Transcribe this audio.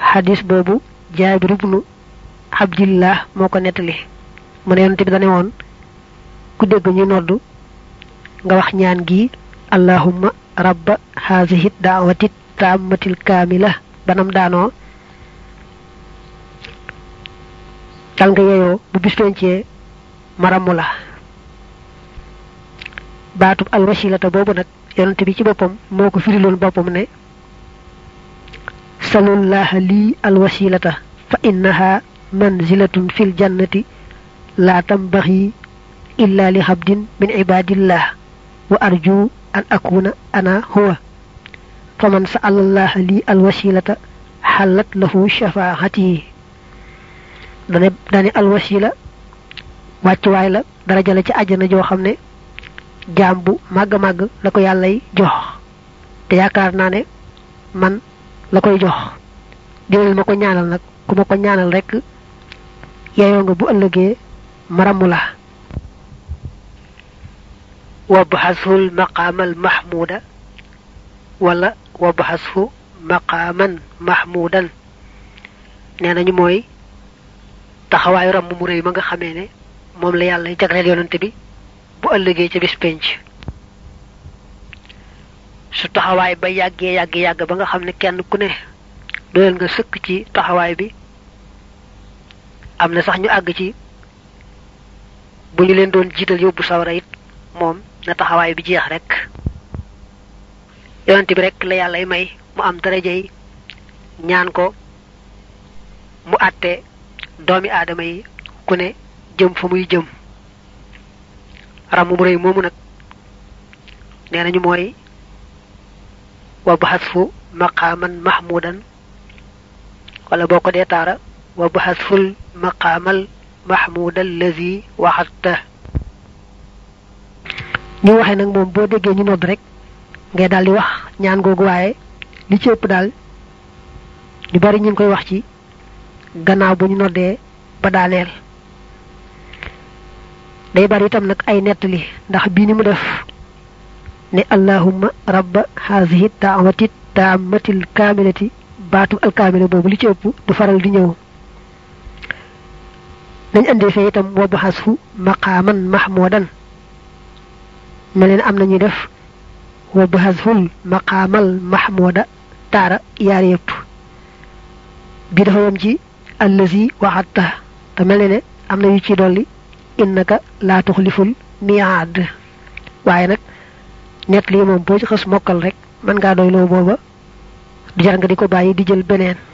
hadis bobu Jaabir ibnu Abdillah moko netali mu ne yonent bi dane won ku dégg ñu noddu nga wax ñaan gi allahumma rabba hazihi da'wati tammatil kamila banam daano dal nga yeyo bu bis pencé maramu la baatub al wasilata bobu nak yonent bi ci bopam moko firilon bopam ne sallallahu li al wasilata fa innaha manzilatun fil jannati la tambaghi illa li habdin min ibadillah wa arju an akuna ana huwa faman sa'ala Allah li al wasilata halat lahu shafaa'ati dane al wasila waccu way la daraja la ci aljana jo xamne jambu mag mag la ko yalla jox te yakar na ne man la koy jox dewul mako ñaanal nak kuma ko ñaanal rek yeyo nga bu ëllëgé maramula wabhasul maqamal mahmuda wala wabhasu maqaman mahmudan nenañu moy taxaway ram mu reey ma nga xamé ne mom la yalla jagrel yonent bi bu ëllëgé ci bis pench su taxaway ba yagge ba nga xamne kenn ku ne doyal nga sëkk ci taxaway bi amna sax ñu ag ci bu ñu leen doon jital yobbu sawara it mom na taxaway bi jeex rek yonent bi rek la yalla may mu am darajay ñaan ko mu atté doomi adama yi ku ne jëm fa muy jëm ramu mu reey momu nak nenañu moy wa bahasfu maqaman mahmudan wala boko de tara wa bahasful maqamal mahmud allazi wa'adta ñu waxe nak mom bo déggé ñu nodd rek ngay daldi wax ñaan gogu waye li ci ëpp dal ñu bari ñing koy wax ci gannaaw bu ñu noddé ba daanel day bari tam nak ay netali ndax bi ni mu def ne allahumma rabba hazihi da'wati tammatil kamilati batu al kamila bobu li ci ëpp du faral di ñëw dañ andi fe itam wa bahasfu maqaman mahmudan melen am nañu def wa bahasful maqamal mahmuda tara yaar yépp bi dafa yam ci allazi wa'adta ta melene am nañu ci dolli innaka la tukhliful mi'ad waye nak net li mom bo ci xass mokal rek man nga doy lo boba di jar nga diko bayyi di jël benen